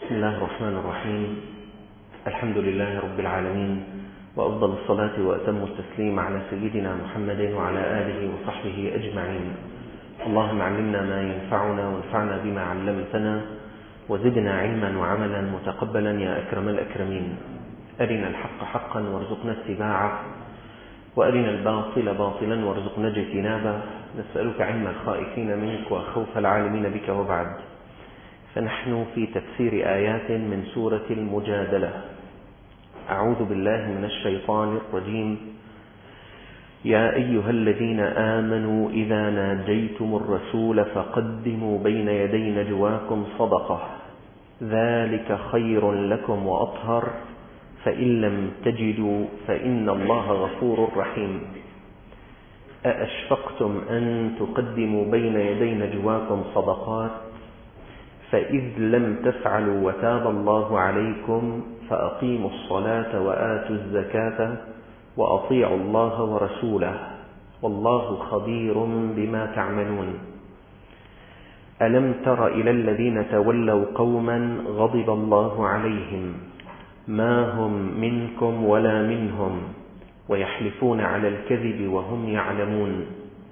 بسم الله الرحمن الرحيم. الحمد لله رب العالمين، وأفضل الصلاة وأتم التسليم على سيدنا محمد وعلى آله وصحبه أجمعين. اللهم علمنا ما ينفعنا وانفعنا بما علمتنا وزدنا علما وعملا متقبلا يا أكرم الأكرمين. أرنا الحق حقا وارزقنا اتباعه، وأرنا الباطل باطلا وارزقنا اجتنابه. نسألك علم الخائفين منك وخوف العالمين بك. وبعد، فنحن في تفسير آيات من سورة المجادلة. أعوذ بالله من الشيطان الرجيم. يا أيها الذين آمنوا إذا ناجيتم الرسول فقدموا بين يدي نجواكم صدقة، ذلك خير لكم وأطهر، فإن لم تجدوا فإن الله غفور رحيم. أأشفقتم أن تقدموا بين يدي نجواكم صدقات، فإذ لم تفعلوا وتاب الله عليكم فأقيموا الصلاة وآتوا الزكاة وأطيعوا الله ورسوله والله خبير بما تعملون. ألم تر إلى الذين تولوا قوما غضب الله عليهم ما هم منكم ولا منهم ويحلفون على الكذب وهم يعلمون.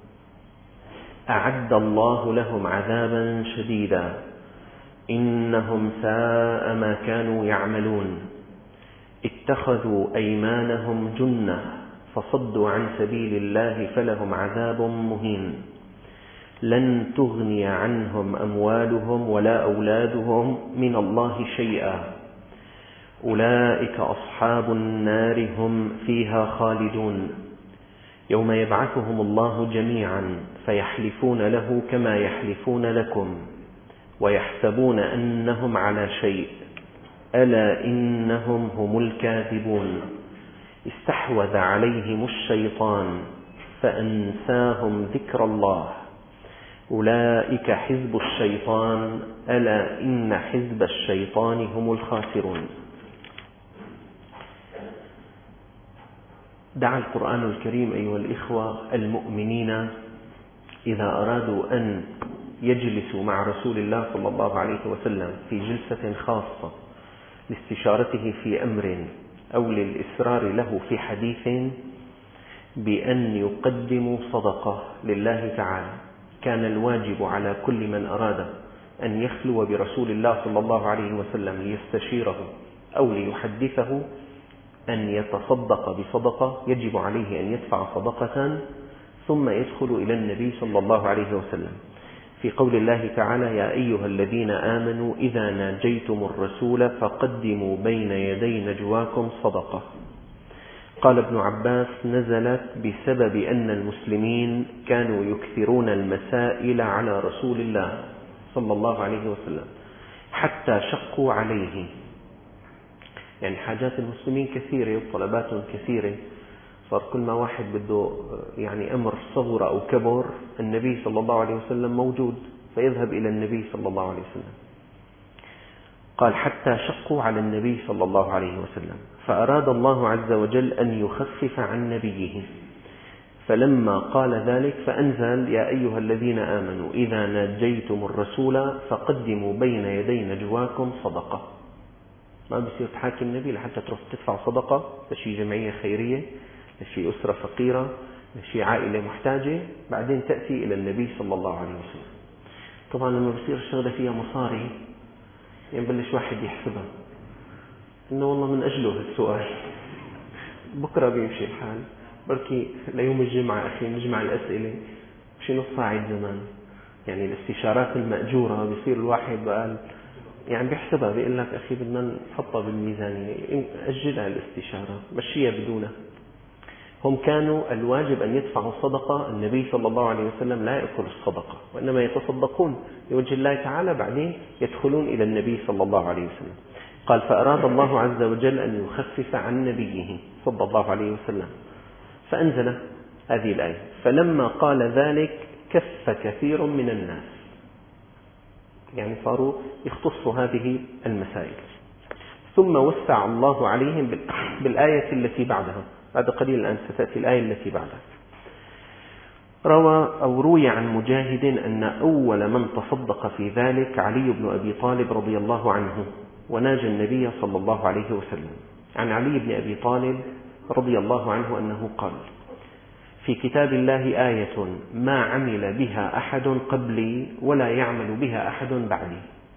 أعد الله لهم عذابا شديدا إنهم ساء ما كانوا يعملون. اتخذوا أيمانهم جنة فصدوا عن سبيل الله فلهم عذاب مهين. لن تغني عنهم أموالهم ولا أولادهم من الله شيئا، أولئك أصحاب النار هم فيها خالدون. يوم يبعثهم الله جميعا فيحلفون له كما يحلفون لكم ويحسبون أنهم على شيء، ألا إنهم هم الكاذبون. استحوذ عليهم الشيطان فأنساهم ذكر الله، أولئك حزب الشيطان، ألا إن حزب الشيطان هم الخاسرون. دعا القرآن الكريم أيها الإخوة المؤمنين إذا أرادوا أن يجلسوا مع رسول الله صلى الله عليه وسلم في جلسة خاصة لاستشارته في أمر أو للإسرار له في حديث بأن يقدموا صدقة لله تعالى. كان الواجب على كل من أراد أن يخلو برسول الله صلى الله عليه وسلم ليستشيره أو ليحدثه أن يتصدق بصدقة. يجب عليه أن يدفع صدقة ثم يدخل إلى النبي صلى الله عليه وسلم. في قول الله تعالى: يا أيها الذين آمنوا إذا ناجيتم الرسول فقدموا بين يدي نجواكم صدقة. قال ابن عباس: نزلت بسبب أن المسلمين كانوا يكثرون المسائل على رسول الله صلى الله عليه وسلم حتى شقوا عليه. يعني حاجات المسلمين كثيرة وطلبات كثيرة، صار كل ما واحد بده يعني أمر صغر أو كبر النبي صلى الله عليه وسلم موجود فيذهب إلى النبي صلى الله عليه وسلم. قال: حتى شقوا على النبي صلى الله عليه وسلم، فأراد الله عز وجل أن يخفف عن نبيه، فلما قال ذلك فأنزل: يا أيها الذين آمنوا إذا ناجيتم الرسول فقدموا بين يدي نجواكم صدقة. ما بصير تحاكي النبي لحتى تروح تدفع صدقة لشي جمعية خيرية، لشي أسرة فقيرة، لشي عائلة محتاجة، بعدين تأتي إلى النبي صلى الله عليه وسلم. طبعا لما بصير الشغلة فيها مصاري ينبلش واحد يحسبها إنه والله من أجله السؤال، بكرة بيمشي الحال، بركي ليوم الجمعة أخي نجمع الأسئلة بشي نص ساعة زمان. يعني الاستشارات المأجورة بيصير الواحد بقال يعني بيحسبها، بيقول لك أخي بدنا نحطها بالميزانية، أجلها الاستشارة، مشيها بدونها. هم كانوا الواجب أن يدفعوا صدقة، النبي صلى الله عليه وسلم لا يأكل الصدقة وإنما يتصدقون لوجه الله تعالى، بعدين يدخلون إلى النبي صلى الله عليه وسلم. قال: فأراد الله عز وجل أن يخفف عن نبيه صلى الله عليه وسلم فأنزل هذه الآية. فلما قال ذلك كف كثير من الناس، يعني صاروا يختصوا هذه المسائل. ثم وسع الله عليهم بالآية التي بعدها. بعد قليل الآن ستأتي الآية التي بعدها. روي عن مجاهد أن أول من تصدق في ذلك علي بن أبي طالب رضي الله عنه، وناجى النبي صلى الله عليه وسلم. عن علي بن أبي طالب رضي الله عنه أنه قال: في كتاب الله آية ما عمل بها أحد قبلي ولا يعمل بها أحد بعدي،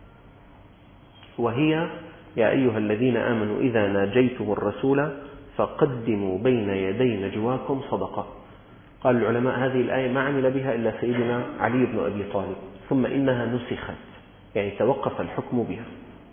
وهي: يا أيها الذين آمنوا إذا ناجيتم الرسول فقدموا بين يدي نجواكم صدقة. قال العلماء هذه الآية ما عمل بها إلا سيدنا علي بن أبي طالب، ثم إنها نسخت، يعني توقف الحكم بها.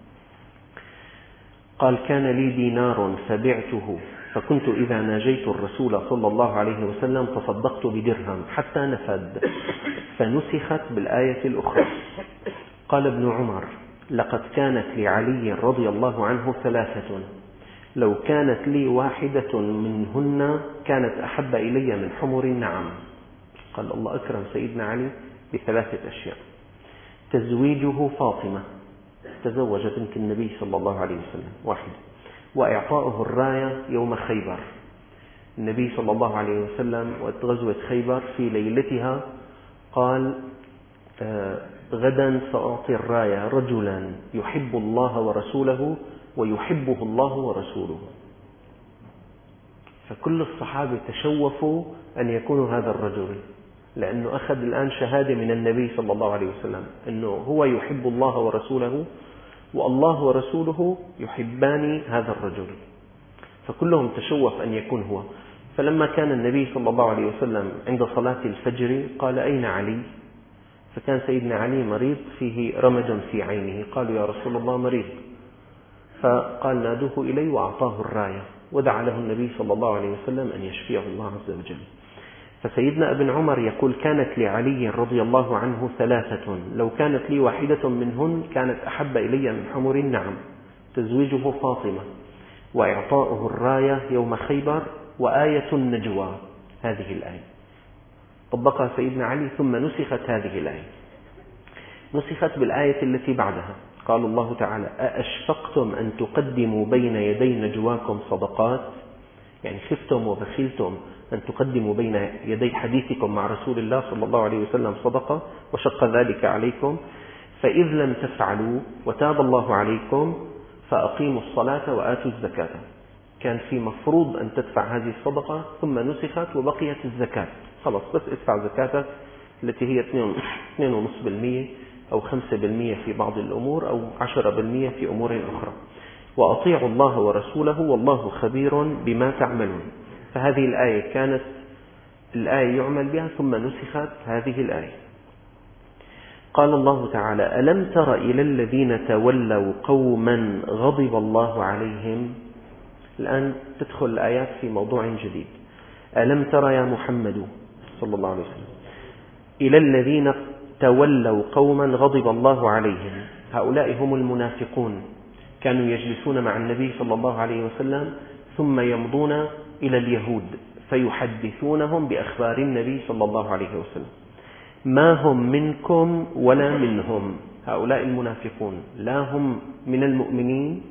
قال: كان لي دينار فبعته، فكنت إذا ناجيت الرسول صلى الله عليه وسلم تصدقت بدرهم حتى نفد، فنسخت بالآية الأخرى. قال ابن عمر: لقد كانت لعلي رضي الله عنه 3، لو كانت لي واحدة منهن كانت أحب إلي من حمر النعم. قال الله أكرم سيدنا علي ب3 أشياء: تزويجه فاطمة، تزوج بنت النبي صلى الله عليه وسلم 1، وإعطاؤه الراية يوم خيبر. النبي صلى الله عليه وسلم وقت غزوة خيبر في ليلتها قال: غدا سأعطي الراية رجلا يحب الله ورسوله ويحبه الله ورسوله. فكل الصحابة تشوفوا أن يكونوا هذا الرجل، لأنه أخذ الآن شهادة من النبي صلى الله عليه وسلم أنه هو يحب الله ورسوله، والله ورسوله يحبان هذا الرجل، فكلهم تشوف أن يكون هو. فلما كان النبي صلى الله عليه وسلم عند صلاة الفجر قال: أين علي؟ فكان سيدنا علي مريض فيه رمد في عينه، قالوا: يا رسول الله مريض. فقال: نادوه إلي، وأعطاه الراية، ودعا له النبي صلى الله عليه وسلم أن يشفيه الله عز وجل. فسيدنا ابن عمر يقول: كانت لعلي رضي الله عنه 3، لو كانت لي واحدة منهن كانت أحب إلي من حمر النعم: تزويجه فاطمة، وإعطاؤه الراية يوم خيبر، وآية النجوى. هذه الآية طبقها سيدنا علي، ثم نسخت هذه الآية، نسخت بالآية التي بعدها. قال الله تعالى: أأشفقتم أن تقدموا بين يدي نجواكم صدقات، يعني خفتم وبخلتم أن تقدموا بين يدي حديثكم مع رسول الله صلى الله عليه وسلم صدقة، وشق ذلك عليكم، فإذ لم تفعلوا وتاب الله عليكم فأقيموا الصلاة وآتوا الزكاة. كان في مفروض أن تدفع هذه الصدقة، ثم نسخت وبقيت الزكاة. خلاص، بس ادفع زكاتك التي هي 2.5% أو 5% في بعض الأمور، أو 10% في أمور أخرى. وأطيعوا الله ورسوله والله خبير بما تعملون. فهذه الآية كانت الآية يعمل بها، ثم نسخت هذه الآية. قال الله تعالى: ألم تر إلى الذين تولوا قوما غضب الله عليهم. الآن تدخل الآيات في موضوع جديد. ألم تر يا محمد صلى الله عليه وسلم إلى الذين تولوا قوما غضب الله عليهم. هؤلاء هم المنافقون، كانوا يجلسون مع النبي صلى الله عليه وسلم ثم يمضون إلى اليهود فيحدثونهم بأخبار النبي صلى الله عليه وسلم. ما هم منكم ولا منهم. هؤلاء المنافقون لا هم من المؤمنين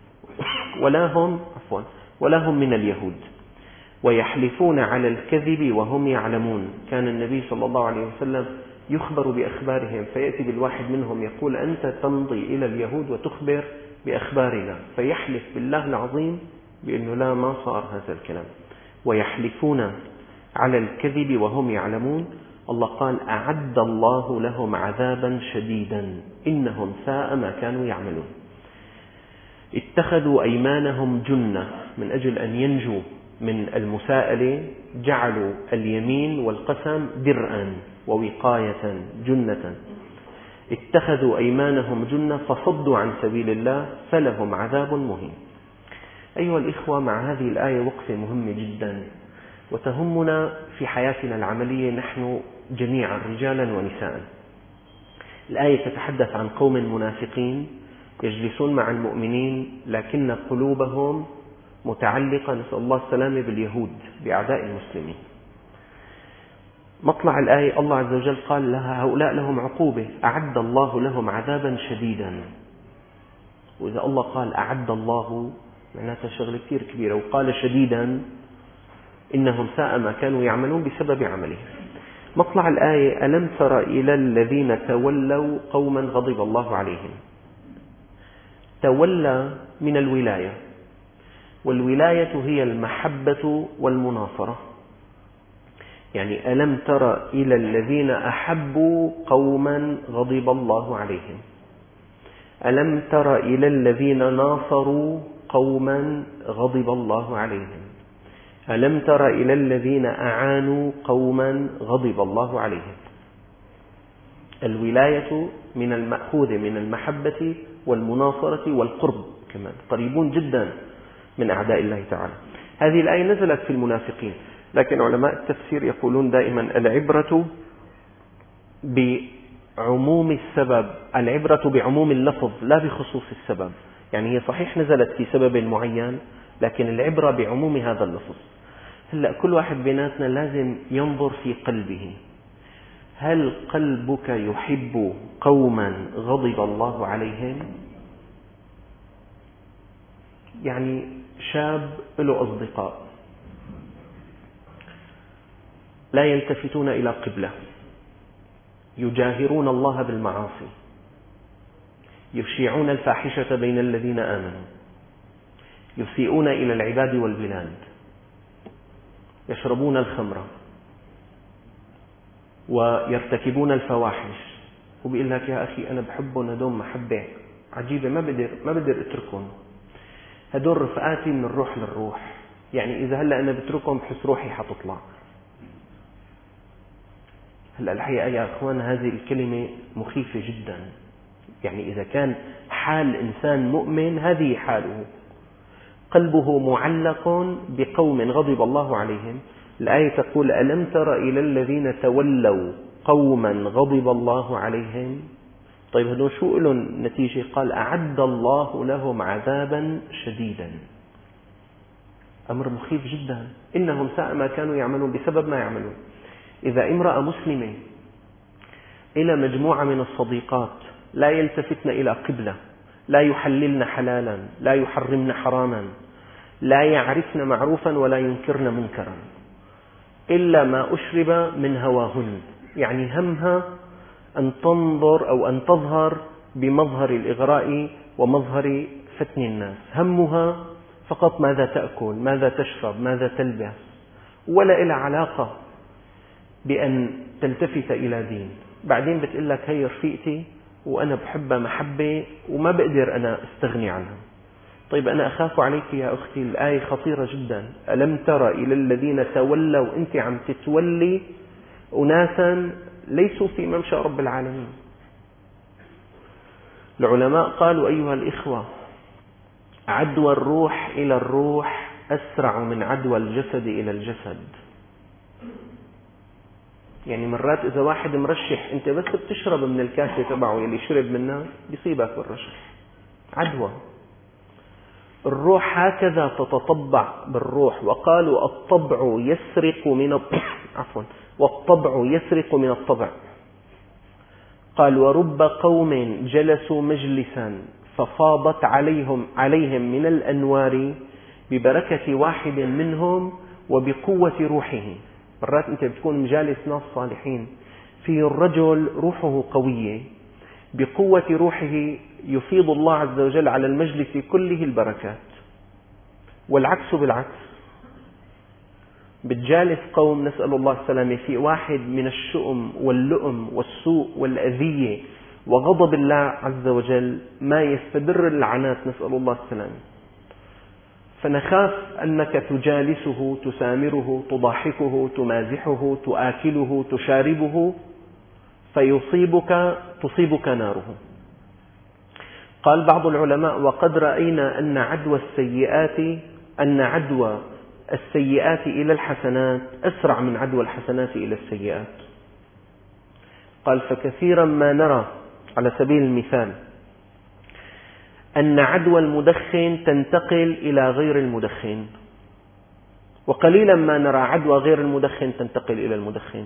ولا هم من اليهود. ويحلفون على الكذب وهم يعلمون. كان النبي صلى الله عليه وسلم يخبر بأخبارهم، فيأتي بالواحد منهم يقول: أنت تمضي إلى اليهود وتخبر بأخبارنا، فيحلف بالله العظيم بأنه لا، ما صار هذا الكلام. ويحلفون على الكذب وهم يعلمون. الله قال: أعد الله لهم عذابا شديدا إنهم ساء ما كانوا يعملون. اتخذوا أيمانهم جنة، من أجل أن ينجوا من المساءلة جعلوا اليمين والقسم درءا ووقاية جنة. اتخذوا أيمانهم جنة فصدوا عن سبيل الله فلهم عذاب مهين. أيها الإخوة، مع هذه الآية وقفة مهمة جدا وتهمنا في حياتنا العملية نحن جميعا رجالا ونساء. الآية تتحدث عن قوم منافقين يجلسون مع المؤمنين، لكن قلوبهم متعلقة، نسأل الله السلامة، باليهود، بأعداء المسلمين. مطلع الآية الله عز وجل قال لها: هؤلاء لهم عقوبة، أعد الله لهم عذابا شديدا. وإذا الله قال أعد الله معناتها شغلة كثير كبيرة، وقال شديدا إنهم ساء ما كانوا يعملون بسبب عملهم. مطلع الآية: ألم تر إلى الذين تولوا قوما غضب الله عليهم. تولى من الولاية، والولاية هي المحبة والمناصرة. يعني ألم تر إلى الذين أحبوا قوما غضب الله عليهم، ألم تر إلى الذين ناصروا قوما غضب الله عليهم، ألم تر إلى الذين أعانوا قوما غضب الله عليهم. الولاية من المأخوذ من المحبة والمناصرة والقرب، كمان قريبون جدا من أعداء الله تعالى. هذه الآية نزلت في المنافقين، لكن علماء التفسير يقولون دائما العبرة بعموم السبب، العبرة بعموم اللفظ لا بخصوص السبب. يعني هي صحيح نزلت في سبب معين، لكن العبرة بعموم هذا اللفظ. هلأ كل واحد بيناتنا لازم ينظر في قلبه، هل قلبك يحب قوما غضب الله عليهم؟ يعني شاب له أصدقاء لا يلتفتون إلى قبلة، يجاهرون الله بالمعاصي، يشيعون الفاحشة بين الذين آمنوا، يسيئون إلى العباد والبلاد، يشربون الخمر ويرتكبون الفواحش، وبيقول لك يا أخي أنا بحبهم هدول محبة عجيبة، ما بقدر أتركهم، هدول رفقاتي من الروح للروح، يعني إذا هلأ أنا بتركهم بحس روحي حتطلع. هلأ الحقيقة يا أخوان هذه الكلمة مخيفة جدا. يعني إذا كان حال إنسان مؤمن هذه حاله، قلبه معلق بقوم غضب الله عليهم. الآية تقول ألم تر إلى الذين تولوا قوما غضب الله عليهم. طيب هذول شو لهم نتيجة؟ قال أعد الله لهم عذابا شديدا. أمر مخيف جدا، إنهم ساء ما كانوا يعملون بسبب ما يعملون. إذا امرأة مسلمة إلى مجموعة من الصديقات لا يلتفتن إلى قبلة، لا يحللن حلالا، لا يحرمن حراما، لا يعرفن معروفا ولا ينكرن منكرا إلا ما أشرب من هواهن، يعني همها أن تنظر أو أن تظهر بمظهر الإغراء ومظهر فتن الناس، همها فقط ماذا تأكل، ماذا تشرب، ماذا تلبس، ولا إلى علاقة بأن تلتفت إلى دين. بعدين بتقول لك هي رفيقتي وأنا بحبها محبة وما بقدر أنا استغني عنها. طيب أنا أخاف عليك يا أختي، الآية خطيرة جدا. ألم تر إلى الذين تولوا، أنت عم تتولي أناسا ليسوا في ممشى رب العالمين. العلماء قالوا أيها الإخوة عدوى الروح إلى الروح أسرع من عدوى الجسد إلى الجسد. يعني مرات إذا واحد مرشح أنت بس بتشرب من الكاسة تبعه اللي شرب منها بيصيبك بالرشح، عدوى. الروح هكذا تتطبع بالروح. وقالوا الطبع يسرق من والطبع يسرق من الطبع. قال ورب قوم جلسوا مجلسا ففاضت عليهم من الأنوار ببركة واحد منهم وبقوة روحه. مرات أنت بتكون مجالس ناس صالحين، في الرجل روحه قوية، بقوة روحه يفيض الله عز وجل على المجلس كله البركات. والعكس بالعكس، بتجالس قوم نسأل الله السلامة في واحد من الشؤم واللؤم والسوء والأذية وغضب الله عز وجل ما يستدر اللعنات، نسأل الله السلامة. فنخاف أنك تجالسه، تسامره، تضاحكه، تمازحه، تآكله، تشاربه، تصيبك ناره. قال بعض العلماء وقد رأينا أن عدوى السيئات إلى الحسنات أسرع من عدوى الحسنات إلى السيئات. قال فكثيرا ما نرى على سبيل المثال أن عدوى المدخن تنتقل إلى غير المدخن، وقليلا ما نرى عدوى غير المدخن تنتقل إلى المدخن.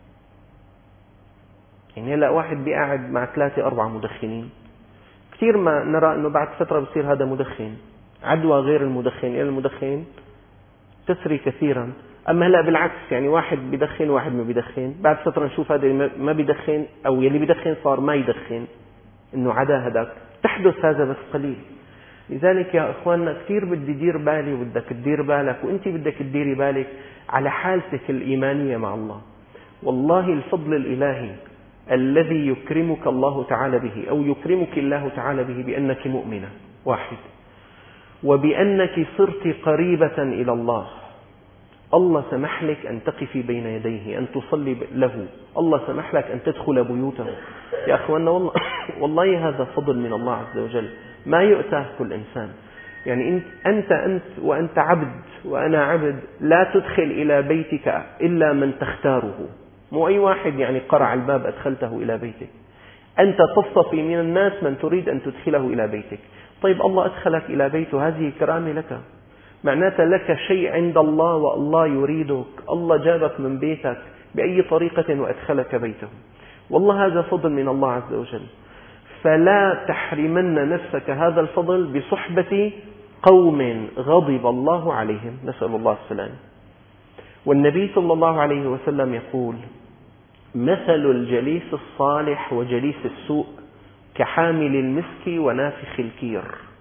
يعني هلأ واحد بيقعد مع 3-4 مدخنين، كثير ما نرى أنه بعد فترة بصير هذا مدخن. عدوى غير المدخن إلى المدخن تسري كثيرا. أما هلأ بالعكس، يعني واحد بيدخن واحد ما بيدخن، بعد فترة نشوف هذا ما بيدخن أو يلي بيدخن صار ما يدخن، إنه عدا هذاك. تحدث هذا بس قليل. لذلك يا إخواننا كثير بدي دير بالي وبدك تدير بالك، وأنت بدك تديري بالك على حالتك الإيمانية مع الله. والله الفضل الإلهي الذي يكرمك الله تعالى به، أو يكرمك الله تعالى به، بأنك مؤمنة واحد، وبأنك صرت قريبة إلى الله. الله سمح لك أن تقفي بين يديه، أن تصلي له، الله سمح لك أن تدخل بيوته. يا أخوانا والله هذا فضل من الله عز وجل ما يؤتاه كل إنسان. يعني أنت وأنت عبد وأنا عبد، لا تدخل إلى بيتك إلا من تختاره، مو أي واحد يعني قرع الباب أدخلته إلى بيتك. أنت تصطفي من الناس من تريد أن تدخله إلى بيتك. طيب الله أدخلك إلى بيته، هذه كرامة لك، معناتها لك شيء عند الله والله يريدك. الله جابك من بيتك بأي طريقة وأدخلك بيته، والله هذا فضل من الله عز وجل. فلا تحرمن نفسك هذا الفضل بصحبة قوم غضب الله عليهم، نسأل الله السلامة. والنبي صلى الله عليه وسلم يقول: مثل الجليس الصالح وجليس السوء كحامل المسك ونافخ الكير.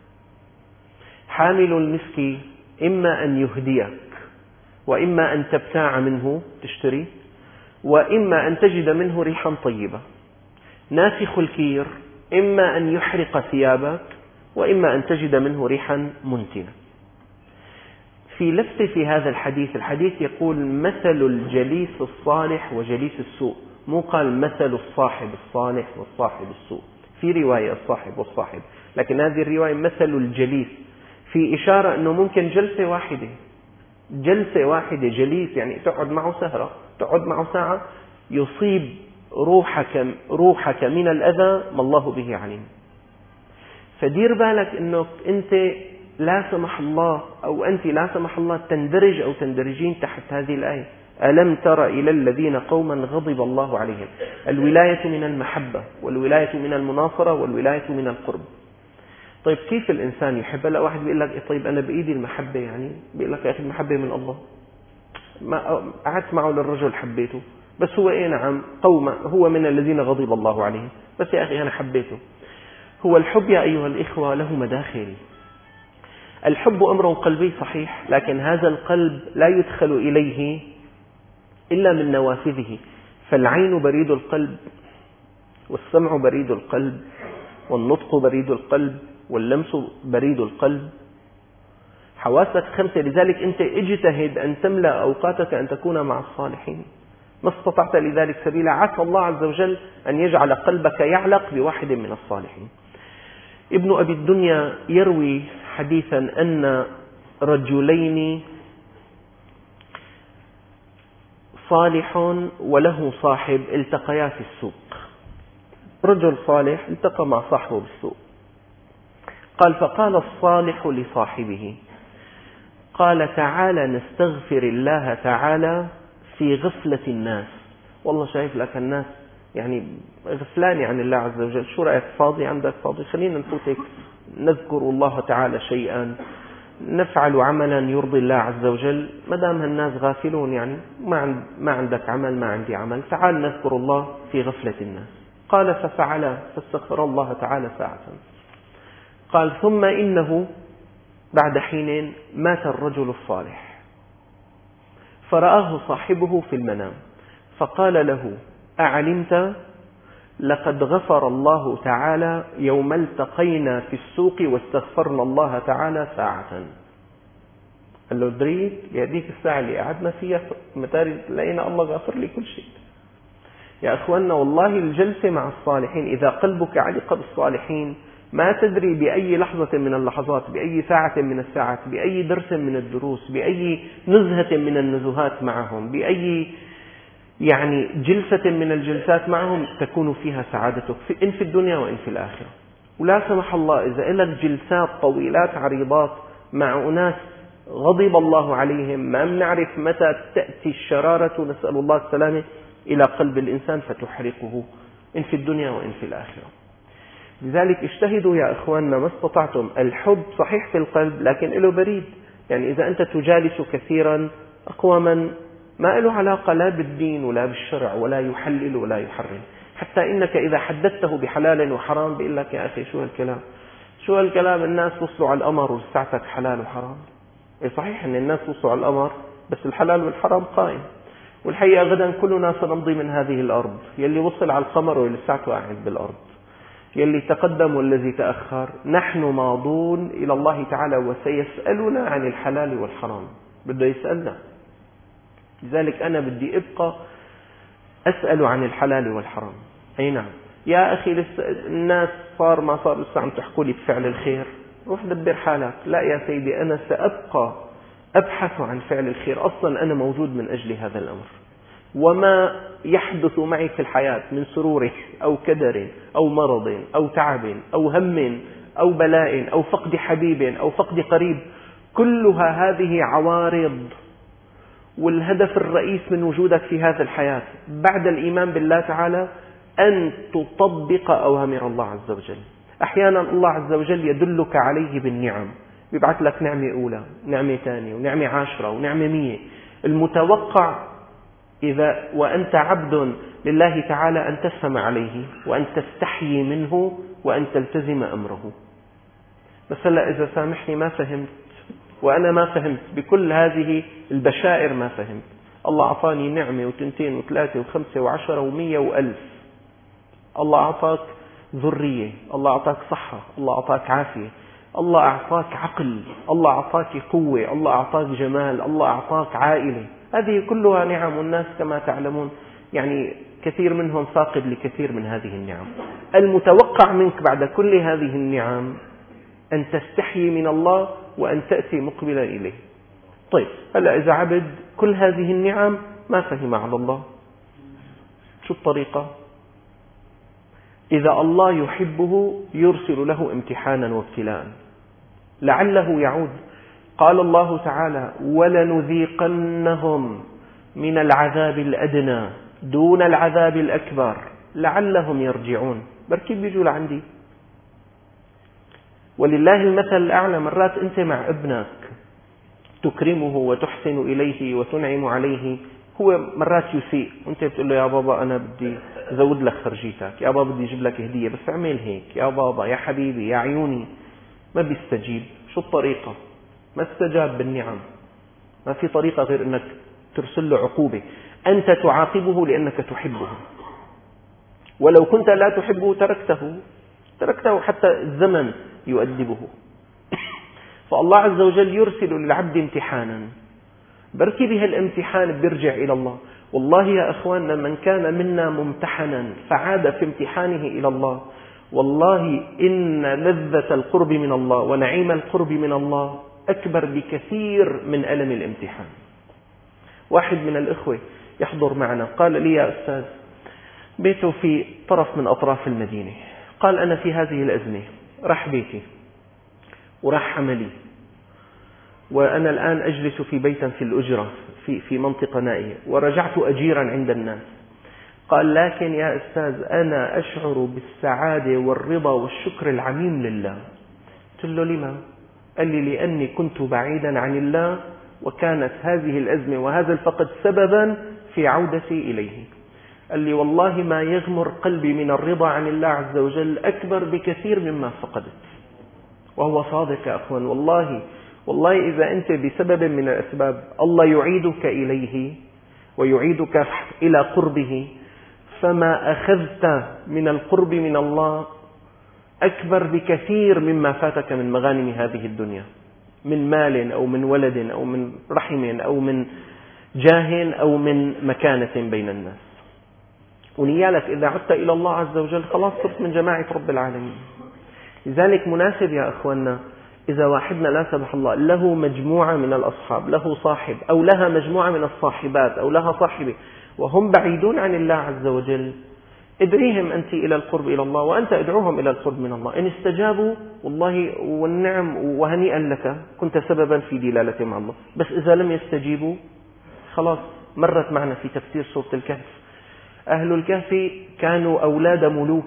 حامل المسك إما أن يهديك، وإما أن تبتاع منه تشتري، وإما أن تجد منه ريحا طيبة. نافخ الكير إما أن يحرق ثيابك، وإما أن تجد منه ريحا منتنة. في لفتة في هذا الحديث يقول مثل الجليس الصالح وجليس السوء، مو قال مثل الصاحب الصالح والصاحب السوء. في رواية الصاحب والصاحب، لكن هذه الرواية مثل الجليس، في إشارة أنه ممكن جلسة واحدة جليس، يعني تقعد معه سهرة، تقعد معه ساعة، يصيب روحك من الأذى ما الله به عليم. فدير بالك أنك أنت لا سمح الله، أو أنت لا سمح الله تندرج أو تندرجين تحت هذه الآية: ألم تر إلى الذين قوما غضب الله عليهم. الولاية من المحبة، والولاية من المناصرة، والولاية من القرب. طيب كيف الإنسان يحب؟ لا واحد بيقول لك طيب أنا بإيدي المحبة، يعني بيقول لك يا أخي المحبة من الله، ما قعدت معه للرجل حبيته، بس هو نعم هو من الذين غضب الله عليهم، بس يا أخي أنا حبيته. هو الحب يا أيها الإخوة له مداخل. الحب أمر قلبي صحيح، لكن هذا القلب لا يدخل إليه إلا من نوافذه. فالعين بريد القلب، والسمع بريد القلب، والنطق بريد القلب، واللمس بريد القلب. حواسك 5. لذلك أنت اجتهد أن تملأ أوقاتك أن تكون مع الصالحين، ما استطعت لذلك سبيلا. عسى الله عز وجل أن يجعل قلبك يعلق بواحد من الصالحين. ابن أبي الدنيا يروي حديثا أن رجلين صالح وله صاحب التقيا في السوق. رجل صالح التقى مع صاحبه بالسوق، قال: فقال الصالح لصاحبه، قال: تعالى نستغفر الله تعالى في غفلة الناس. والله شايف لك الناس يعني غفلان عن الله عز وجل، شو رأيك؟ فاضي؟ عندك فاضي؟ خلينا نفوتك نذكر الله تعالى شيئا، نفعل عملا يرضي الله عز وجل، ما دام الناس غافلون، يعني ما عندك عمل ما عندي عمل، تعال نذكر الله في غفلة الناس. قال: ففعل، فاستغفر الله تعالى ساعة. قال: ثم إنه بعد حين مات الرجل الصالح، فرآه صاحبه في المنام، فقال له: أعلمت لقد غفر الله تعالى يوم التقينا في السوق واستغفرنا الله تعالى ساعة. قال له: دريت هذيك الساعة اللي قعدنا فيها متاري لقينا الله غفر لي كل شيء. يا أخواننا والله الجلسة مع الصالحين، إذا قلبك علق بالصالحين ما تدري بأي لحظة من اللحظات، بأي ساعة من الساعات، بأي درس من الدروس، بأي نزهة من النزهات معهم، بأي يعني جلسة من الجلسات معهم تكون فيها سعادتك إن في الدنيا وإن في الآخرة. ولا سمح الله إذا لك جلسات طويلات عريضات مع أناس غضب الله عليهم، ما نعرف متى تأتي الشرارة، نسأل الله السلامة، إلى قلب الإنسان فتحرقه إن في الدنيا وإن في الآخرة. لذلك اجتهدوا يا أخواننا ما استطعتم. الحب صحيح في القلب لكن له بريد، يعني إذا أنت تجالس كثيرا أقواما ما له علاقة لا بالدين ولا بالشرع، ولا يحلل ولا يحرم، حتى إنك إذا حدثته بحلال وحرام بيقول لك: يا أخي شو هالكلام، شو هالكلام؟ الناس وصلوا على القمر ولساتك حلال وحرام. صحيح أن الناس وصلوا على القمر، بس الحلال والحرام قائم. والحقيقة غدا كلنا سنمضي من هذه الأرض، يلي وصل على القمر ولساته قاعد بالأرض، يلي تقدم والذي تأخر. نحن ماضون إلى الله تعالى وسيسألنا عن الحلال والحرام، بده يسألنا. لذلك أنا بدي أبقى أسأل عن الحلال والحرام. أي نعم يا أخي، الناس صار ما صار لسه عم تحكوا لي بفعل الخير، روح دبر حالك. لا يا سيدي، أنا سأبقى أبحث عن فعل الخير. أصلا أنا موجود من أجل هذا الأمر، وما يحدث معي في الحياة من سرور أو كدر أو مرض أو تعب أو هم أو بلاء أو فقد حبيب أو فقد قريب، كلها هذه عوارض. والهدف الرئيس من وجودك في هذه الحياة بعد الإيمان بالله تعالى أن تطبق أوامر الله عز وجل. أحيانا الله عز وجل يدلك عليه بالنعم، يبعث لك نعمة أولى، نعمة ثانية، ونعمة 10 ونعمة 100. المتوقع إذا وأنت عبد لله تعالى أن تسمع عليه وأن تستحيي منه وأن تلتزم أمره. بس هلا إذا سامحني ما فهمت، وأنا ما فهمت بكل هذه البشائر، ما فهمت. الله أعطاني نعمة وتنتين وثلاثة وخمسة وعشرة ومية وألف. الله أعطاك ذرية، الله أعطاك صحة، الله أعطاك عافية، الله أعطاك عقل، الله أعطاك قوة، الله أعطاك جمال، الله أعطاك عائلة. هذه كلها نعم، والناس كما تعلمون يعني كثير منهم فاقد لكثير من هذه النعم. المتوقع منك بعد كل هذه النعم أن تستحيي من الله وأن تأتي مقبلا إليه. طيب هلأ إذا عبد كل هذه النعم ما فهم على الله، شو الطريقة؟ إذا الله يحبه يرسل له امتحانا وابتلاء لعله يعود. قال الله تعالى: ولنذيقنهم من العذاب الأدنى دون العذاب الأكبر لعلهم يرجعون. بركي بيجوا لعندي. ولله المثل الأعلى. مرات أنت مع ابنك تكرمه وتحسن إليه وتنعم عليه، هو مرات يسيء وأنت بتقول له: يا بابا أنا بدي أزود لك خرجيتك، يا بابا بدي أجيب لك هدية، بس اعمل هيك، يا بابا، يا حبيبي، يا عيوني. ما بيستجيب. شو الطريقة؟ ما استجاب بالنعم. ما في طريقة غير أنك ترسل له عقوبة. أنت تعاقبه لأنك تحبه، ولو كنت لا تحبه تركته حتى الزمن يؤدبه. فالله عز وجل يرسل للعبد امتحانا، بركي به الامتحان بيرجع إلى الله. والله يا أخواننا، من كان منا ممتحنا فعاد في امتحانه إلى الله، والله إن لذة القرب من الله ونعيم القرب من الله أكبر بكثير من ألم الامتحان. واحد من الإخوة يحضر معنا قال لي: يا أستاذ، بيته في طرف من أطراف المدينة. قال: أنا في هذه الأزمة راح بيتي وراح عملي، وأنا الآن أجلس في بيت في الأجرة في منطقة نائية، ورجعت أجيرا عند الناس. قال: لكن يا أستاذ أنا أشعر بالسعادة والرضا والشكر العميم لله. قلت له: لما؟ قال لي: لأني كنت بعيدا عن الله، وكانت هذه الأزمة وهذا الفقد سببا في عودتي إليه. قال لي: والله ما يغمر قلبي من الرضا عن الله عز وجل أكبر بكثير مما فقدت. وهو صادق يا أخوان. والله إذا أنت بسبب من الأسباب الله يعيدك إليه ويعيدك إلى قربه، فما أخذت من القرب من الله أكبر بكثير مما فاتك من مغانم هذه الدنيا، من مال أو من ولد أو من رحم أو من جاه أو من مكانة بين الناس. ونيالك إذا عدت إلى الله عز وجل خلاص صرت من جماعة رب العالمين. لذلك مناسب يا أخواننا إذا واحدنا لا سمح الله له مجموعة من الأصحاب، له صاحب أو لها مجموعة من الصاحبات أو لها صاحبة وهم بعيدون عن الله عز وجل، ادعيهم أنت إلى القرب إلى الله، وأنت ادعوهم إلى القرب من الله. إن استجابوا والله والنعم وهنيئا لك، كنت سببا في دلالة مع الله. بس إذا لم يستجيبوا خلاص. مرت معنا في تفسير سورة الكهف، أهل الكهف كانوا أولاد ملوك،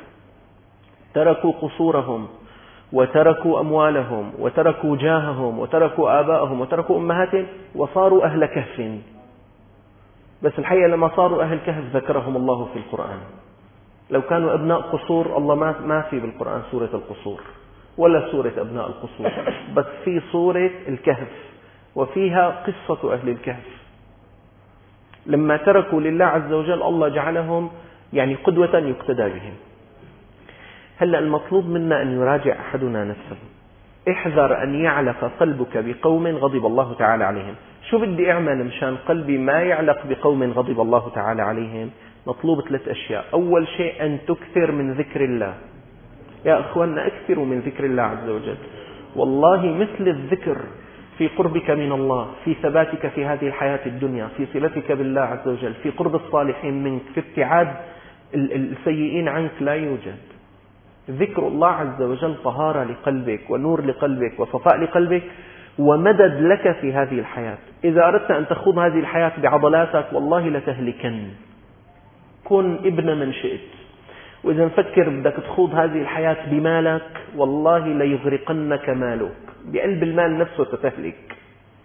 تركوا قصورهم وتركوا أموالهم وتركوا جاههم وتركوا آبائهم وتركوا أمهاتهم وصاروا أهل كهف. بس الحقيقة لما صاروا أهل كهف ذكرهم الله في القرآن. لو كانوا أبناء قصور الله ما في بالقرآن سورة القصور، ولا سورة أبناء القصور، بس في سورة الكهف وفيها قصة أهل الكهف لما تركوا لله عز وجل الله جعلهم يعني قدوة يقتدى بهم. هلأ المطلوب منا أن يراجع أحدنا نفسه. احذر أن يعلق قلبك بقوم غضب الله تعالى عليهم. شو بدي أعمل مشان قلبي ما يعلق بقوم غضب الله تعالى عليهم؟ مطلوب 3 أشياء. أول شيء أن تكثر من ذكر الله. يا أخواننا اكثروا من ذكر الله عز وجل. والله مثل الذكر في قربك من الله، في ثباتك في هذه الحياة الدنيا، في صلتك بالله عز وجل، في قرب الصالحين منك، في ابتعاد السيئين عنك، لا يوجد. ذكر الله عز وجل طهارة لقلبك ونور لقلبك وصفاء لقلبك ومدد لك في هذه الحياة. إذا أردت أن تخوض هذه الحياة بعضلاتك والله لتهلكن. كن ابن من شئت. وإذا نفكر بدك تخوض هذه الحياة بمالك والله ليغرقنك مالك، بقلب المال نفسه ستهلك.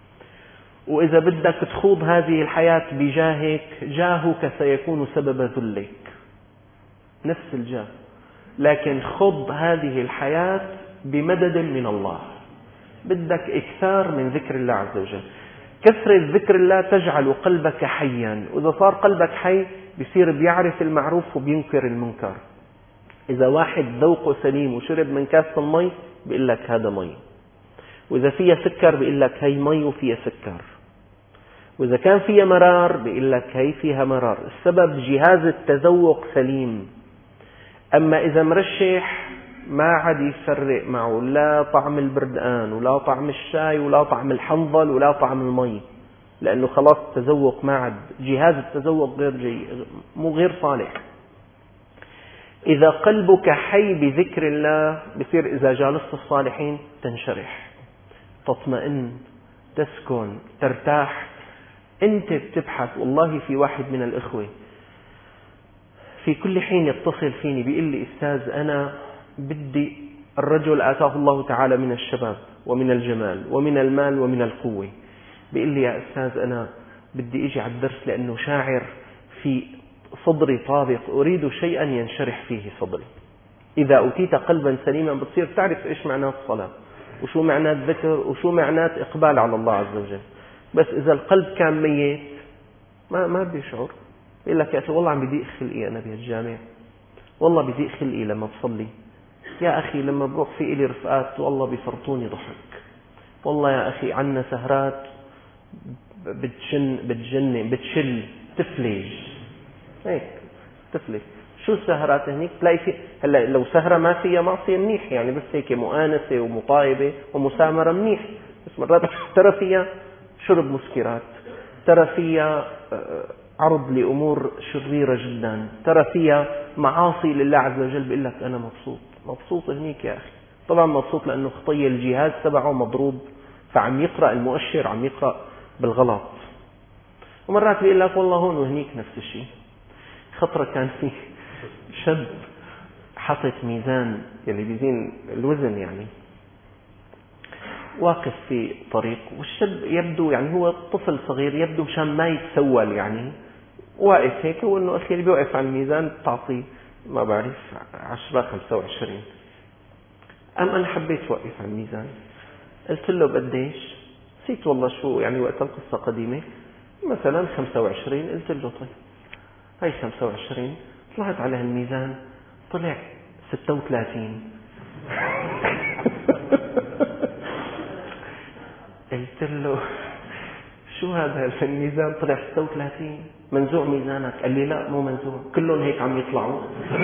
وإذا بدك تخوض هذه الحياة بجاهك جاهك سيكون سبب ذلك، نفس الجاه. لكن خض هذه الحياة بمدد من الله. بدك إكثار من ذكر الله عز وجل. كثرة ذكر الله تجعل قلبك حيا، وإذا صار قلبك حي بيصير بيعرف المعروف وبينكر المنكر. إذا واحد ذوقه سليم وشرب من كاس المي بيقول لك هذا مي، وإذا فيها سكر بيقول لك هي مي وفيها سكر، وإذا كان فيها مرار بيقول لك هي فيها مرار. السبب جهاز التذوق سليم. أما إذا مرشح ما عاد يفرق معه لا طعم البردقان ولا طعم الشاي ولا طعم الحنظل ولا طعم المي، لأنه خلاص التذوق ما عاد، جهاز التذوق غير صالح. إذا قلبك حي بذكر الله بصير إذا جالست الصالحين تنشرح، تطمئن، تسكن، ترتاح. أنت بتبحث. والله في واحد من الإخوة في كل حين يتصل فيني بيقول لي أستاذ أنا بدي، الرجل آتاه الله تعالى من الشباب ومن الجمال ومن المال ومن القوة، بيقول لي يا أستاذ أنا بدي أجي على الدرس لأنه شاعر في صدري طابق، أريد شيئا ينشرح فيه صدري. إذا أوتيت قلبا سليما بتصير تعرف إيش معنى الصلاة وشو معنى الذكر وشو معنى إقبال على الله عز وجل. بس إذا القلب كان ميت ما بيشعر. يقول لك يا أخي والله عم بيضيق خلقي أنا بهالجامع، والله بيضيق خلقي لما بصلي، يا أخي لما بروح في إلي رفقات والله بيفرطوني ضحك، والله يا أخي عنا سهرات بتشل تفلج هيك تفلج. شو السهرات هنيك؟ تلاقي في هلا لو سهرة ما فيها معصية منيح، يعني بس هيك مؤانسة ومطايبة ومسامرة منيح، بس مرات ترى فيها شرب مسكرات، ترى فيها عرض لأمور شريرة جدا، ترى فيها معاصي لله عز وجل. بيقول لك أنا مبسوط هنيك يا أخي. طبعا مبسوط لأنه خطية الجهاز تبعه مضروب، فعم يقرأ المؤشر عم يقرأ بالغلط. ومرات بيقول لك والله هون وهنيك نفس الشيء. خطرة كان في شاب حطت ميزان يلي بيزين الوزن، يعني واقف في طريق، والشاب يبدو يعني هو طفل صغير، يبدو مشان ما يتسول يعني واقف هيك، وانه اخي اللي بيوقف على الميزان تعطيه ما بعرف 10 25. انا حبيت اوقف على الميزان، قلت له قديش؟ نسيت والله شو يعني وقت القصة قديمة، مثلا 25. قلت له طيب هاي 25. طلعت على الميزان طلع 36. قلت له شو هذا الميزان طلع 36 منزوع ميزانك؟ قال لي لا مو منزوع، كلهم هيك عم يطلعوا.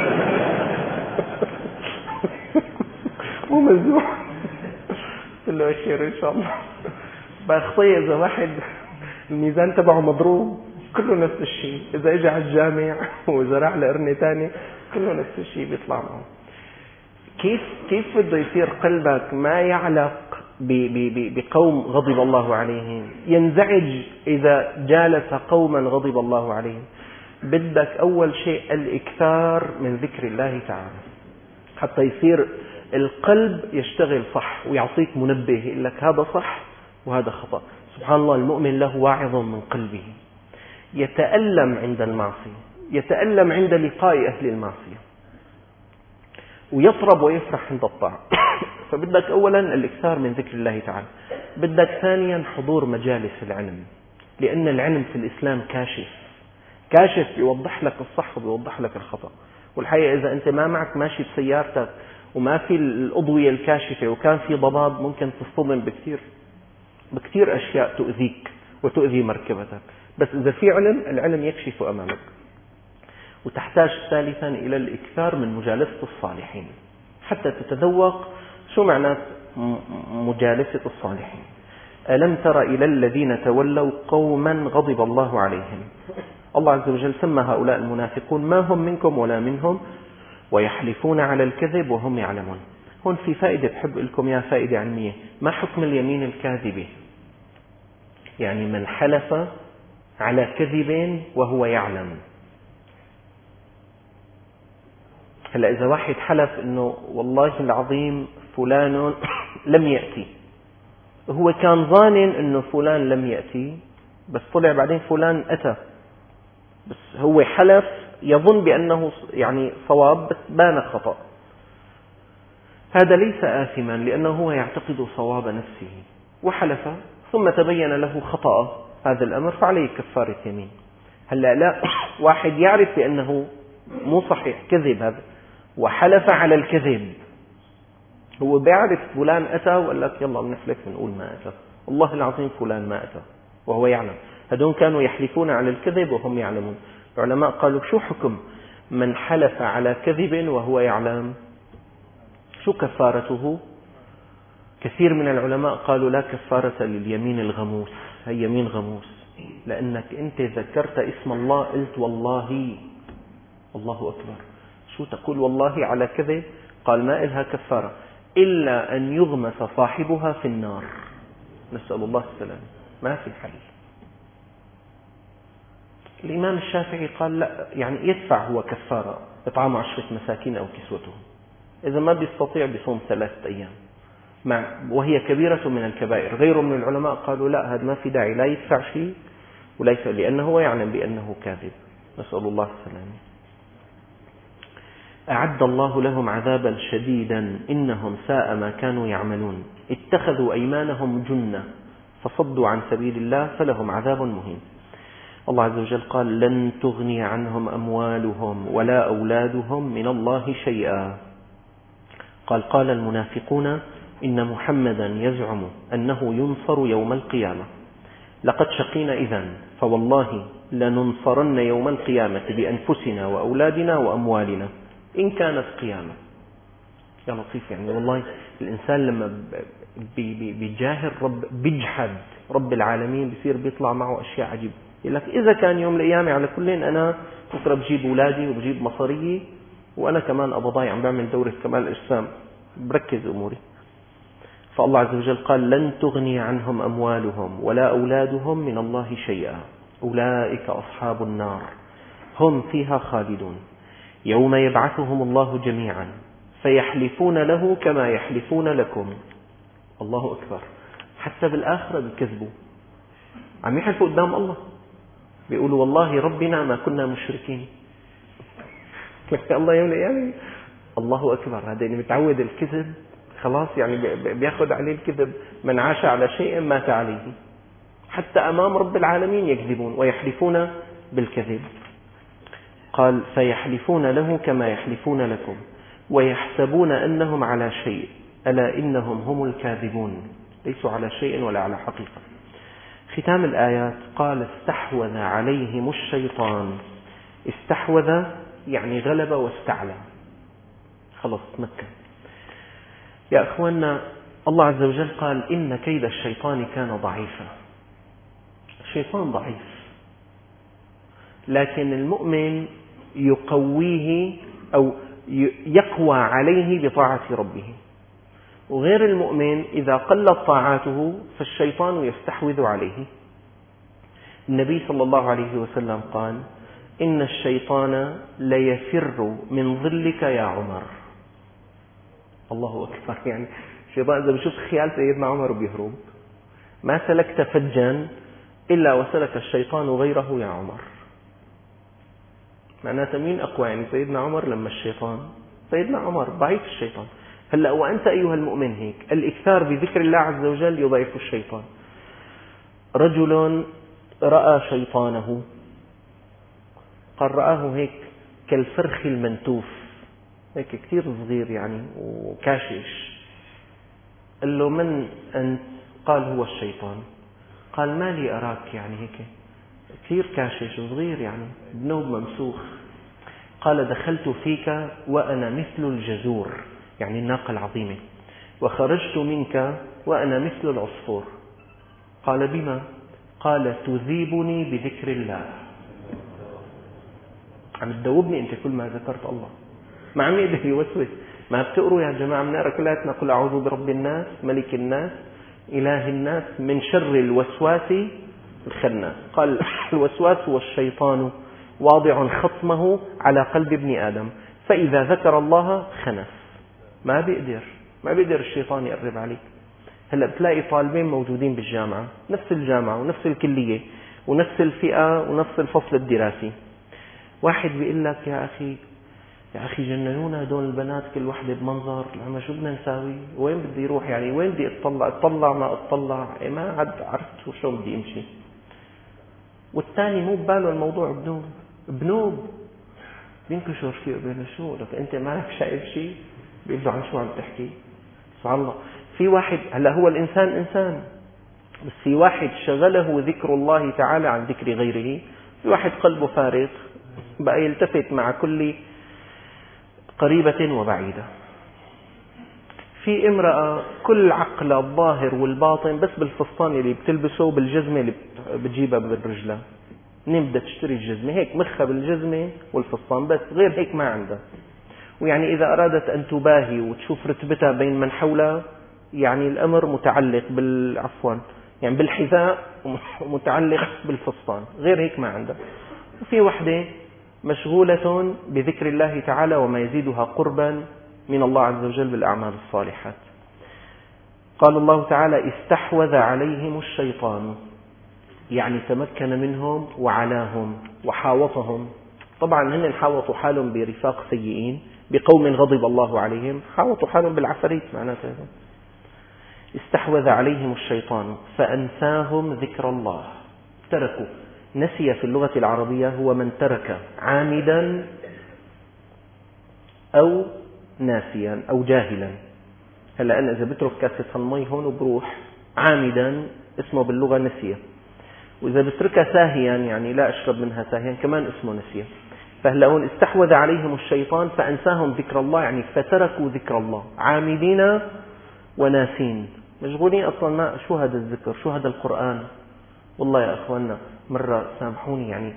مو منزوع. قلت له خير ان شاء الله. بخطيه اذا واحد الميزان تبعه مضروب كله نفس الشيء، اذا اجى على الجامع واذا راح لقرنة ثاني كله نفس الشيء بيطلع معه. كيف بده يصير قلبك ما يعلق بقوم غضب الله عليهم، ينزعج إذا جالس قوما غضب الله عليهم؟ بدك أول شيء الإكثار من ذكر الله تعالى حتى يصير القلب يشتغل صح ويعطيك منبه يقول لك هذا صح وهذا خطأ. سبحان الله، المؤمن له واعظ من قلبه، يتألم عند المعصية، يتألم عند لقاء أهل المعصية، ويطرب ويفرح عند الطاعة. فبدك أولا الإكثار من ذكر الله تعالى، بدك ثانيا حضور مجالس العلم، لأن العلم في الإسلام كاشف بيوضح لك الصح وبيوضح لك الخطأ. والحقيقة إذا أنت ما معك ماشي بسيارتك وما في الأضوية الكاشفة وكان في ضباب، ممكن تصطدم بكثير أشياء تؤذيك وتؤذي مركبتك. بس إذا في علم، العلم يكشف أمامك. وتحتاج ثالثا إلى الإكثار من مجالسة الصالحين حتى تتذوق شو معنى مجالسة الصالحين. ألم تر إلى الذين تولوا قوما غضب الله عليهم. الله عز وجل سمى هؤلاء المنافقون ما هم منكم ولا منهم ويحلفون على الكذب وهم يعلمون. هون في فائدة بحب لكم يا فائدة علمية. ما حكم اليمين الكاذبة؟ يعني من حلف على كذب وهو يعلم. هلا إذا واحد حلف إنه والله العظيم فلان لم يأتي، هو كان ظانن إنه فلان لم يأتي، بس طلع بعدين فلان أتى، بس هو حلف يظن بأنه يعني صواب بس بان خطأ. هذا ليس آثما لأنه هو يعتقد صواب نفسه وحلف ثم تبين له خطأ هذا الأمر، فعليه كفارة يمين. هلا لا، واحد يعرف بأنه مو صحيح كذب هذا وحلف على الكذب، هو بيعرف فلان أتى وقال لك يلا بنحلف ونقول ما أتى، والله العظيم فلان ما أتى وهو يعلم. هذول كانوا يحلفون على الكذب وهم يعلمون. العلماء قالوا شو حكم من حلف على كذب وهو يعلم؟ شو كفارته؟ كثير من العلماء قالوا لا كفارة لليمين الغموس. هي يمين غموس لأنك أنت ذكرت اسم الله، قلت والله، الله أكبر، شو تقول والله على كذب؟ قال ما إلها كفارة إلا أن يغمس صاحبها في النار، نسأل الله السلام، ما في حل. الإمام الشافعي قال لا، يعني يدفع هو كفارة إطعام 10 مساكين أو كسوتهم، إذا ما بيستطيع بصوم 3 أيام، وهي كبيرة من الكبائر. غيره من العلماء قالوا لا، هذا ما في داعي، لا يدفع شيء وليس، لأنه هو يعلم بأنه كاذب، نسأل الله السلام. أعد الله لهم عذابا شديدا إنهم ساء ما كانوا يعملون اتخذوا أيمانهم جنة فصدوا عن سبيل الله فلهم عذاب مهين. الله عز وجل قال لن تغني عنهم أموالهم ولا أولادهم من الله شيئا. قال المنافقون إن محمدا يزعم أنه ينصر يوم القيامة، لقد شقينا إذن فوالله لننصرن يوم القيامة بأنفسنا وأولادنا وأموالنا إن كانت قيامة. يا لطيف، يعني والله الإنسان لما بيجاهر رب، بيجحد رب العالمين، بيصير بيطلع معه أشياء عجيبة. يقول لك إذا كان يوم القيامة على كلين أنا بكرة بجيب أولادي وبجيب مصاريي وأنا كمان أبو ضايع عم بعمل دورة كمال الأجسام، بركز أموري. فالله عز وجل قال لن تغني عنهم أموالهم ولا أولادهم من الله شيئا أولئك أصحاب النار هم فيها خالدون يوم يبعثهم الله جميعا فيحلفون له كما يحلفون لكم. الله أكبر، حتى بالآخرة بيكذبوا، عم يحلفوا قدام الله، بيقولوا والله ربنا ما كنا مشركين. الله يوم القيامة، الله أكبر، هذا اللي متعود الكذب خلاص، يعني بياخذ عليه الكذب، من عاش على شيء مات عليه. حتى أمام رب العالمين يكذبون ويحلفون بالكذب. قال فيحلفون له كما يحلفون لكم ويحسبون أنهم على شيء ألا إنهم هم الكاذبون ليسوا على شيء ولا على حقيقة. ختام الآيات قال استحوذ عليهم الشيطان. استحوذ يعني غلب واستعلى، خلص تمكن. يا أخوانا، الله عز وجل قال إن كيد الشيطان كان ضعيفا. الشيطان ضعيف، لكن المؤمن يقويه أو يقوى عليه بطاعة ربه، وغير المؤمن إذا قلت طاعاته فالشيطان يستحوذ عليه. النبي صلى الله عليه وسلم قال إن الشيطان ليفر من ظلك يا عمر. الله أكبر، يعني الشيطان إذا بشوف خيال سيدنا عمر بيهرب. ما سلكت فجا إلا وسلك الشيطان غيره يا عمر. معناته مين أقوى؟ يعني سيدنا عمر لما الشيطان، سيدنا عمر ضعيف الشيطان، هلأ وأنت أيها المؤمن هيك الإكثار بذكر الله عز وجل يضعف الشيطان. رجل رأى شيطانه، قال رآه هيك كالفرخ المنتوف، هيك كثير صغير يعني وكاشش. قال له من أنت؟ قال هو الشيطان. قال ما لي أراك يعني هيك كثير كاشش صغير يعني بنوب ممسوخ. قال دخلت فيك وأنا مثل الجزور يعني الناقة العظيمة، وخرجت منك وأنا مثل العصفور. قال بما؟ قال تذيبني بذكر الله. عم تدوبني أنت كل ما ذكرت الله، ما عم يقدر يوسوس. ما بتقروا يا جماعة بنقرأ كلاتنا قل أعوذ برب الناس ملك الناس إله الناس من شر الوسواس الخناس. قال الوسواس هو الشيطان واضع خصمه على قلب ابن آدم، فإذا ذكر الله خنس. ما بيقدر الشيطان يقرب عليك. هلأ بتلاقي طالبين موجودين بالجامعة، نفس الجامعة ونفس الكلية ونفس الفئة ونفس الفصل الدراسي، واحد بيقول لك يا أخي جننونا هدول البنات كل وحدة بمنظر، لما شو بدنا نساوي؟ وين بدي يروح يعني؟ وين بدي اطلع ما اطلع؟ ما عاد عرفت شو بدي امشي. والثاني مو بباله الموضوع، بنوب بينكشر فيه بين شو لك انت مالك شايف شيء؟ بيقول له عن شو عم تحكي؟ سبحان الله. في واحد هلا هو الانسان انسان، بس في واحد شغله ذكر الله تعالى عن ذكر غيره. في واحد قلبه فارغ بقى يلتفت مع كل قريبة وبعيدة. في امرأة كل عقل الظاهر والباطن بس بالفستان اللي بتلبسه بالجزمة اللي بتجيبها بالرجلة. منين بدها تشتري الجزمة؟ هيك مخها بالجزمة والفستان بس، غير هيك ما عندها. ويعني إذا أرادت أن تباهي وتشوف رتبتها بين من حولها، يعني الأمر متعلق يعني بالحذاء ومتعلق بالفستان، غير هيك ما عندها. وفي وحدة مشغولة بذكر الله تعالى وما يزيدها قربا من الله عز وجل بالأعمال الصالحات. قال الله تعالى استحوذ عليهم الشيطان، يعني تمكن منهم وعلاهم وحاوطهم. طبعا هن حاوطوا حالهم برفاق سيئين، بقوم غضب الله عليهم، حاوطوا حالهم بالعفاريت معناته. استحوذ عليهم الشيطان فأنساهم ذكر الله. تركوا. نسي في اللغة العربية هو من ترك عامدا أو ناسيا أو جاهلا. هلأ أنا إذا بترك كاسة المي هون وبروح عامدا اسمه باللغة نسيا، وإذا بتركها ساهيا يعني لا أشرب منها ساهيا كمان اسمه نسيا. فهلأ هون استحوذ عليهم الشيطان فأنساهم ذكر الله، يعني فتركوا ذكر الله عامدين وناسين، مشغولين أصلا. ما شو هذا الذكر؟ شو هذا القرآن؟ والله يا أخواننا مرة سامحوني يعني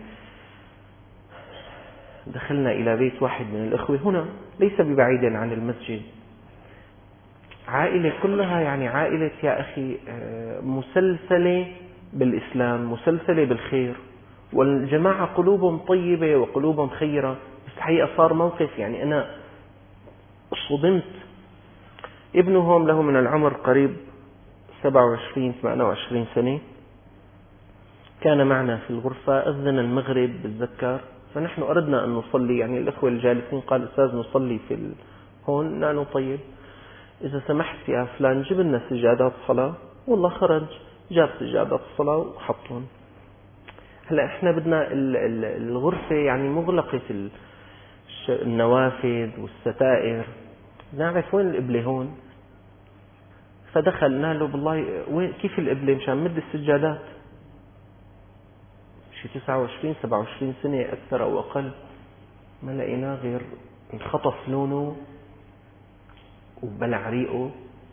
دخلنا إلى بيت واحد من الأخوة هنا ليس ببعيد عن المسجد، عائلة كلها يعني عائلة يا أخي مسلسلة بالإسلام، مسلسلة بالخير، والجماعة قلوبهم طيبة وقلوبهم خيرة. بس الحقيقة صار موقف يعني أنا صدمت. ابنهم له من العمر قريب 27-28 سنة، كان معنا في الغرفة، أذن المغرب بتذكر، فنحن أردنا أن نصلي، يعني الأخوة الجالسين قال أستاذ نصلي هون. نحن طيب إذا سمحت يا فلان جيب لنا سجادات الصلاة. والله خرج جاب سجادات الصلاة وحطهم. هلا إحنا بدنا الغرفة يعني مغلقة النوافذ والستائر، نعرف وين القبلة هون. فدخلنا له بالله وين كيف القبلة مشان مد السجادات. شي 29-27 سنة أكثر أو أقل، ما لقيناه غير انخطف لونه وبلع ريقه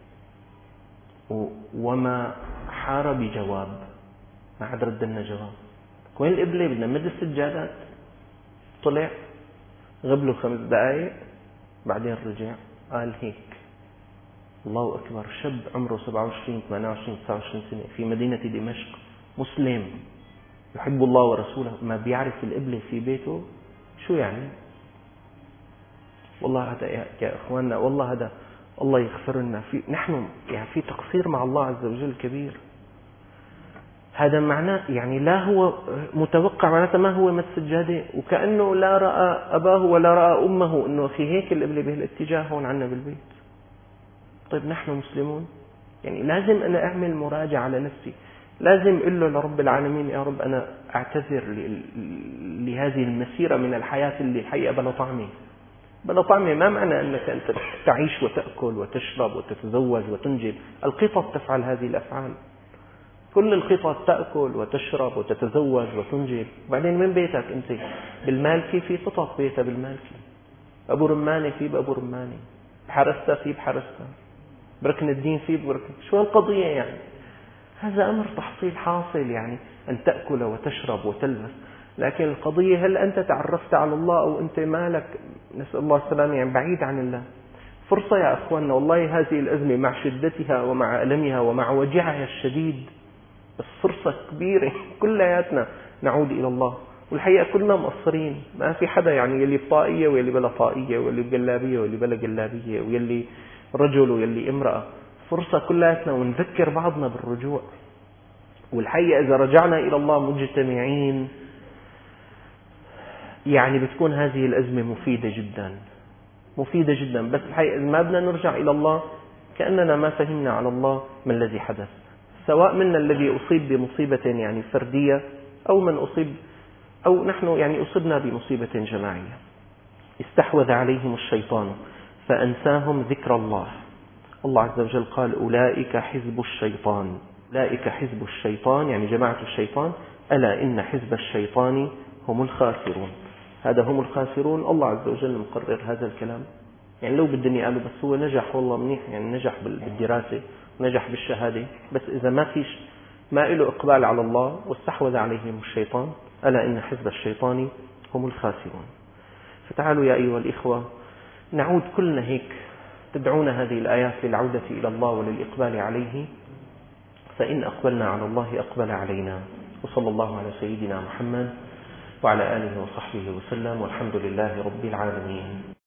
وما حار بجواب، ما عاد رد لنا جواب. وين القبلة؟ بدنا نمد السجادات. طلع غب له 5 دقائق بعدين رجع قال هيك. الله أكبر، شاب عمره 27-28-29 سنة في مدينة دمشق، مسلم يحب الله ورسوله، ما بيعرف القبلة في بيته. شو يعني؟ والله هذا يا إخواننا، والله هذا الله يغفر لنا. نحن يعني في تقصير مع الله عز وجل كبير. هذا معناه يعني لا هو متوقع، معناته ما هو مد سجادة، وكأنه لا رأى أباه ولا رأى أمه أنه في هيك القبلة بهالاتجاه هون عنا بالبيت. طيب نحن مسلمون، يعني لازم أنا أعمل مراجعة على نفسي، لازم أقول له لرب العالمين يا رب أنا أعتذر لهذه المسيرة من الحياة اللي الحقيقة بلا طعمة. بلا طعمة ما معنى أنك أنت تعيش وتأكل وتشرب وتتزوج وتنجب. القطط تفعل هذه الأفعال، كل القطط تأكل وتشرب وتتزوج وتنجب. وبعدين من بيتك أنت؟ بالمالكي في قطط بيتها بالمالكي، أبو رمانة في بأبو رمانة، بحرستها في بحرستها، بركن الدين في بركن. شو القضية يعني؟ هذا أمر تحصيل حاصل، يعني أن تأكل وتشرب وتلبس. لكن القضية هل أنت تعرفت على الله أو أنت مالك نسأل الله السلامة يعني بعيد عن الله. فرصة يا أخواننا، والله هذه الأزمة مع شدتها ومع ألمها ومع وجعها الشديد، بس فرصة كبيرة كلياتنا نعود إلى الله. والحقيقة كلنا مقصرين، ما في حدا يعني يلي بطاقية ويلي بلا طاقية، ويلي بجلابية ويلي بلا جلابية، ويلي رجل ويلي امرأة. فرصة كلياتنا ونذكر بعضنا بالرجوع. والحقيقة إذا رجعنا إلى الله مجتمعين يعني بتكون هذه الأزمة مفيدة جدا، مفيدة جدا. بس الحقيقة إذا ما بدنا نرجع إلى الله كأننا ما فهمنا على الله ما الذي حدث، سواء منا الذي أصيب بمصيبة يعني فردية أو من أصيب أو نحن يعني أصبنا بمصيبة جماعية. استحوذ عليهم الشيطان فأنساهم ذكر الله. الله عز وجل قال أولئك حزب الشيطان، أولئك حزب الشيطان يعني جماعة الشيطان، ألا إن حزب الشيطان هم الخاسرون. هذا هم الخاسرون، الله عز وجل مقرر هذا الكلام. يعني لو بالدنيا قالوا بس هو نجح والله منيح، يعني نجح بالدراسة ونجح بالشهادة، بس إذا ما فيش ما له إقبال على الله واستحوذ عليهم الشيطان، ألا إن حزب الشيطان هم الخاسرون. فتعالوا يا أيها الإخوة نعود كلنا هيك، تدعونا هذه الآيات للعودة إلى الله وللإقبال عليه، فإن أقبلنا على الله أقبل علينا. وصلى الله على سيدنا محمد وعلى آله وصحبه وسلم، والحمد لله رب العالمين.